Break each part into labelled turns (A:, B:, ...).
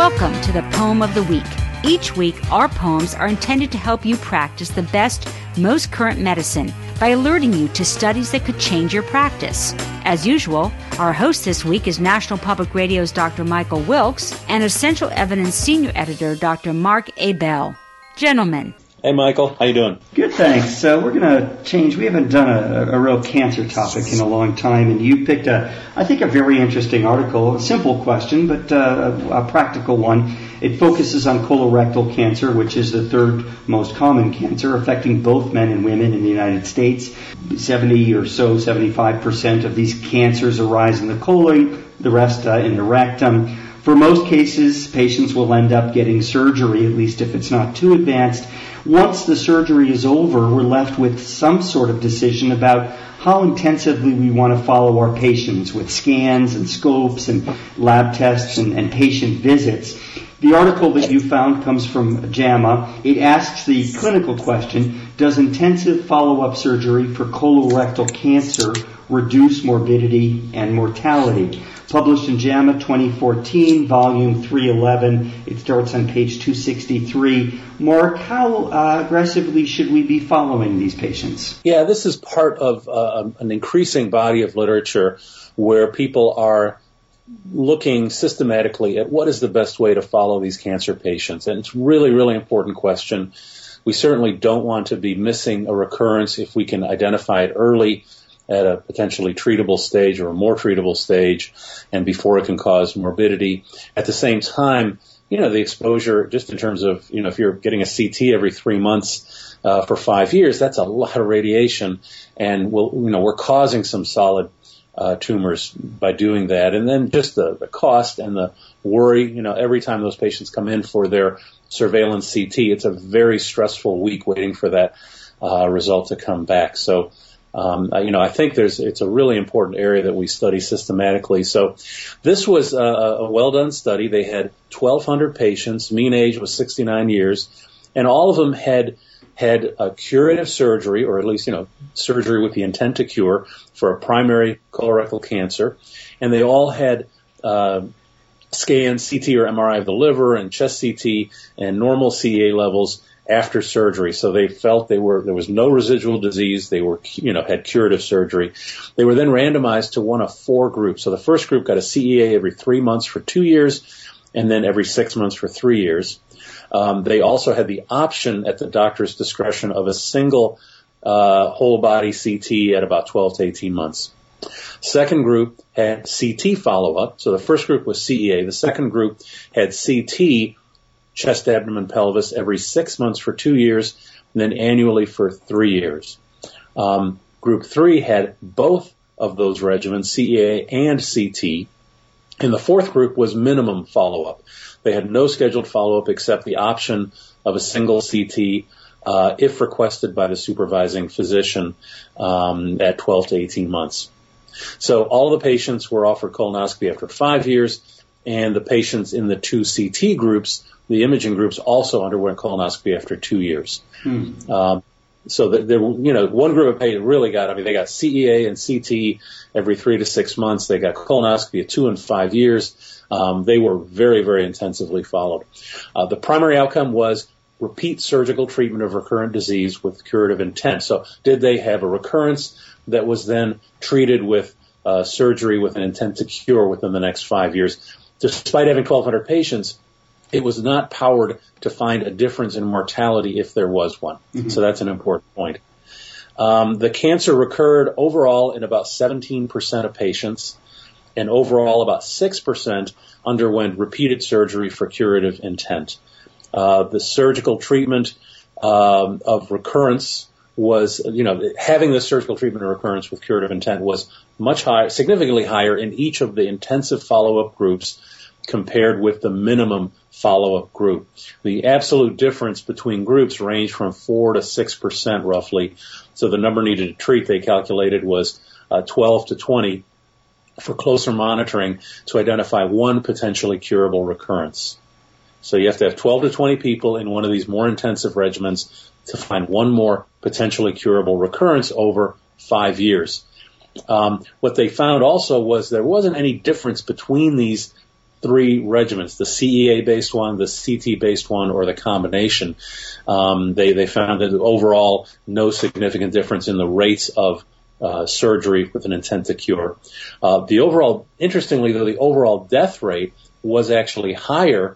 A: Welcome to the Poem of the Week. Each week, our poems are intended to help you practice the best, most current medicine by alerting you to studies that could change your practice. As usual, our host this week is National Public Radio's Dr. Michael Wilkes and Essential Evidence Senior Editor Dr. Mark A. Bell. Gentlemen.
B: Hey, Michael. How you doing?
C: Good, thanks. We're going to change. We haven't done a real cancer topic in a long time, and you picked a very interesting article, a simple question, but a practical one. It focuses on colorectal cancer, which is the third most common cancer, affecting both men and women in the United States. 75% of these cancers arise in the colon, the rest in the rectum. For most cases, patients will end up getting surgery, at least if it's not too advanced. Once the surgery is over, we're left with some sort of decision about how intensively we want to follow our patients with scans and scopes and lab tests and patient visits. The article that you found comes from JAMA. It asks the clinical question, does intensive follow-up surgery for colorectal cancer reduce morbidity and mortality? Published in JAMA 2014, volume 311. It starts on page 263. Mark, how aggressively should we be following these patients?
B: Yeah, this is part of an increasing body of literature where people are looking systematically at what is the best way to follow these cancer patients. And it's really, really important question. We certainly don't want to be missing a recurrence if we can identify it early at a potentially treatable stage or a more treatable stage and before it can cause morbidity. At the same time, the exposure, just in terms of, if you're getting a CT every 3 months for 5 years, that's a lot of radiation. And we're causing some solid tumors by doing that. And then just the cost and the worry, every time those patients come in for their surveillance CT, it's a very stressful week waiting for that result to come back. So I think it's a really important area that we study systematically. So this was a well-done study. They had 1,200 patients. Mean age was 69 years. And all of them had a curative surgery, or at least, surgery with the intent to cure for a primary colorectal cancer. And they all had scans, CT or MRI of the liver and chest CT and normal CEA levels after surgery. So they felt there was no residual disease. They had curative surgery. They were then randomized to one of 4 groups. So the first group got a CEA every 3 months for 2 years and then every 6 months for 3 years. They also had the option at the doctor's discretion of a single whole body CT at about 12 to 18 months. Second group had CT follow-up. So the first group was CEA. The second group had CT, chest, abdomen, pelvis, every 6 months for 2 years, and then annually for 3 years. Group 3 had both of those regimens, CEA and CT. And the fourth group was minimum follow-up. They had no scheduled follow-up except the option of a single CT if requested by the supervising physician at 12 to 18 months. So all the patients were offered colonoscopy after 5 years, and the patients in the 2 CT groups, the imaging groups, also underwent colonoscopy after 2 years. So there, one group of patients really they got CEA and CT every 3 to 6 months. They got colonoscopy at 2 and 5 years. They were very, very intensively followed. The primary outcome was repeat surgical treatment of recurrent disease with curative intent. So did they have a recurrence that was then treated with surgery with an intent to cure within the next 5 years? Despite having 1,200 patients, it was not powered to find a difference in mortality if there was one. Mm-hmm. So that's an important point. The cancer recurred overall in about 17% of patients, and overall about 6% underwent repeated surgery for curative intent. The surgical treatment of recurrence was, having the surgical treatment of recurrence with curative intent was much higher, significantly higher in each of the intensive follow-up groups compared with the minimum follow-up group. The absolute difference between groups ranged from 4 to 6% roughly. So the number needed to treat, they calculated, was 12 to 20 for closer monitoring to identify one potentially curable recurrence. So you have to have 12 to 20 people in one of these more intensive regimens to find one more potentially curable recurrence over 5 years. What they found also was there wasn't any difference between these three regimens, the CEA-based one, the CT-based one, or the combination. They found that overall no significant difference in the rates of surgery with an intent to cure. Interestingly though, the overall death rate was actually higher,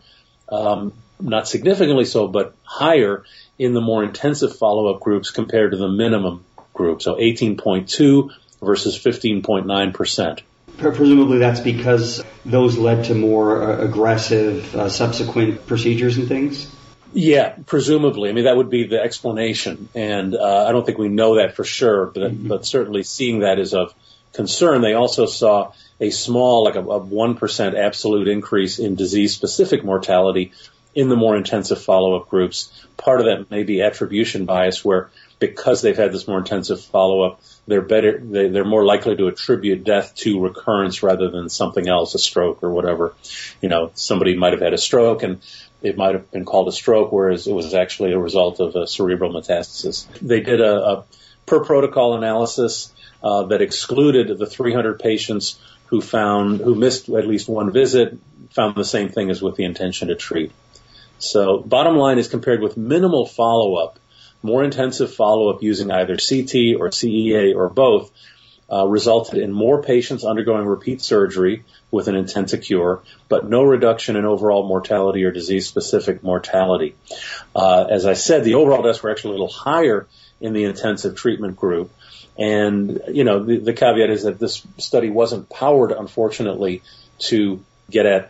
B: not significantly so, but higher in the more intensive follow-up groups compared to the minimum group. So 18.2 versus 15.9%.
C: Presumably that's because those led to more aggressive subsequent procedures and things?
B: Yeah, presumably. I mean, that would be the explanation. And I don't think we know that for sure, but certainly seeing that is of concern. They also saw a small, like a 1% absolute increase in disease-specific mortality in the more intensive follow-up groups. Part of that may be attribution bias, where because they've had this more intensive follow-up, they're more likely to attribute death to recurrence rather than something else, a stroke or whatever. You know, somebody might have had a stroke and it might have been called a stroke, whereas it was actually a result of a cerebral metastasis. They did a per protocol analysis that excluded the 300 patients who missed at least one visit, found the same thing as with the intention to treat. So bottom line is, compared with minimal follow-up, more intensive follow-up using either CT or CEA or both resulted in more patients undergoing repeat surgery with an intent to cure, but no reduction in overall mortality or disease-specific mortality. As I said, the overall deaths were actually a little higher in the intensive treatment group. And, you know, the caveat is that this study wasn't powered, unfortunately, to get at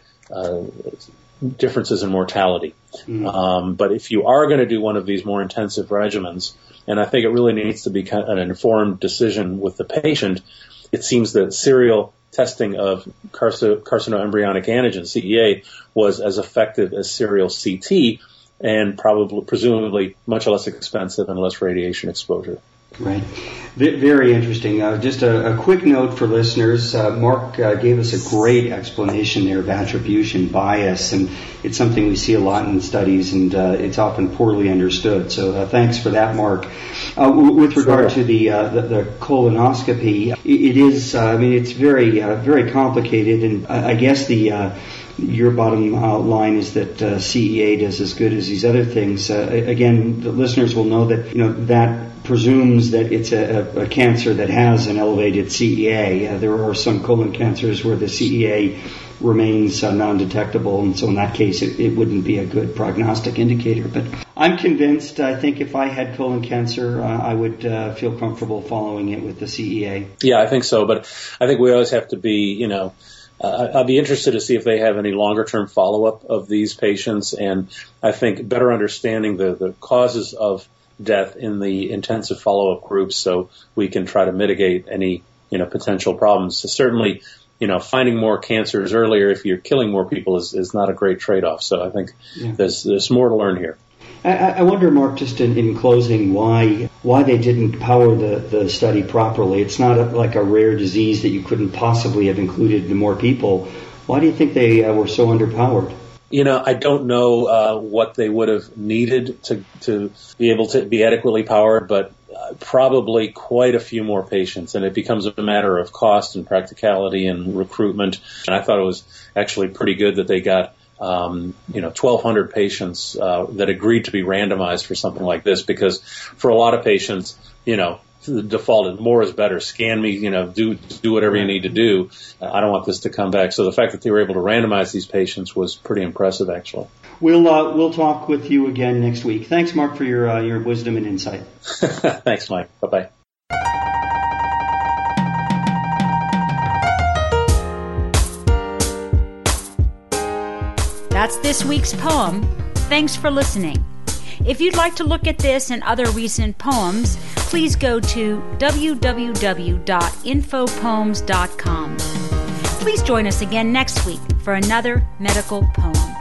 B: differences in mortality. But if you are going to do one of these more intensive regimens, and I think it really needs to be an informed decision with the patient, it seems that serial testing of carcinoembryonic antigen, CEA, was as effective as serial CT, and presumably much less expensive and less radiation exposure.
C: Right. Very interesting. Just a quick note for listeners. Mark gave us a great explanation there of attribution bias, and it's something we see a lot in studies, and it's often poorly understood. So thanks for that, Mark. With regard to the colonoscopy, it is, it's very complicated, and I guess your bottom line is that CEA does as good as these other things. Again, the listeners will know that that presumes that it's a cancer that has an elevated CEA. There are some colon cancers where the CEA remains non-detectable, and so in that case it wouldn't be a good prognostic indicator. But I'm convinced, I think if I had colon cancer, I would feel comfortable following it with the CEA.
B: Yeah, I think so, but I think we always have to be, I'll be interested to see if they have any longer-term follow-up of these patients, and I think better understanding the causes of death in the intensive follow-up groups, so we can try to mitigate any potential problems. So certainly, finding more cancers earlier if you're killing more people is not a great trade-off. So I think there's more to learn here.
C: I wonder, Mark, just in closing, why they didn't power the study properly. It's not like a rare disease that you couldn't possibly have included more people. Why do you think they were so underpowered?
B: I don't know what they would have needed to be able to be adequately powered, but probably quite a few more patients, and it becomes a matter of cost and practicality and recruitment. And I thought it was actually pretty good that they got 1,200 patients that agreed to be randomized for something like this, because for a lot of patients, the default is more is better. Scan me, do whatever you need to do. I don't want this to come back. So the fact that they were able to randomize these patients was pretty impressive, actually.
C: We'll talk with you again next week. Thanks, Mark, for your wisdom and insight.
B: Thanks, Mike. Bye-bye.
A: That's this week's poem. Thanks for listening. If you'd like to look at this and other recent poems, please go to www.infopoems.com. Please join us again next week for another medical poem.